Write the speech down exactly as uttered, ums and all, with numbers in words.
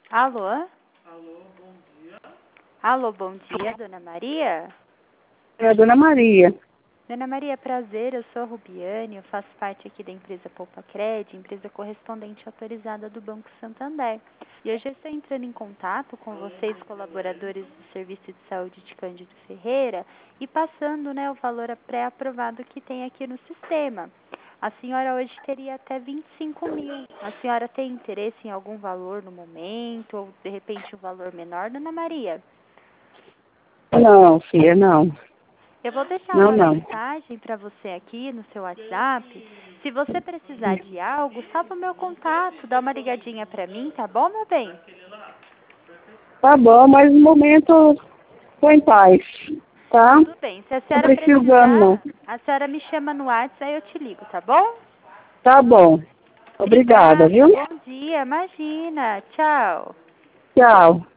Alô? Alô, bom dia, Dona Maria? É a Dona Maria. Dona Maria, prazer, eu sou a Rubiane, eu faço parte aqui da empresa Poupa Cred, empresa correspondente autorizada do Banco Santander. E hoje eu estou entrando em contato com vocês, colaboradores do Serviço de Saúde de Cândido Ferreira, e passando, né, o valor pré-aprovado que tem aqui no sistema. A senhora hoje teria até vinte e cinco mil. A senhora tem interesse em algum valor no momento, ou de repente um valor menor, Dona Maria? Não, filha, não. Eu vou deixar Não, uma não. mensagem para você aqui no seu WhatsApp. Se você precisar de algo, salva o meu contato, dá uma ligadinha para mim, tá bom, meu bem? Tá bom, mas no momento tô em paz, tá? Tudo bem. Se a Tô senhora precisando, não. precisar, a senhora me chama no WhatsApp, aí eu te ligo, tá bom? Tá bom. Obrigada, Obrigada, viu? bom dia, imagina, tchau. Tchau.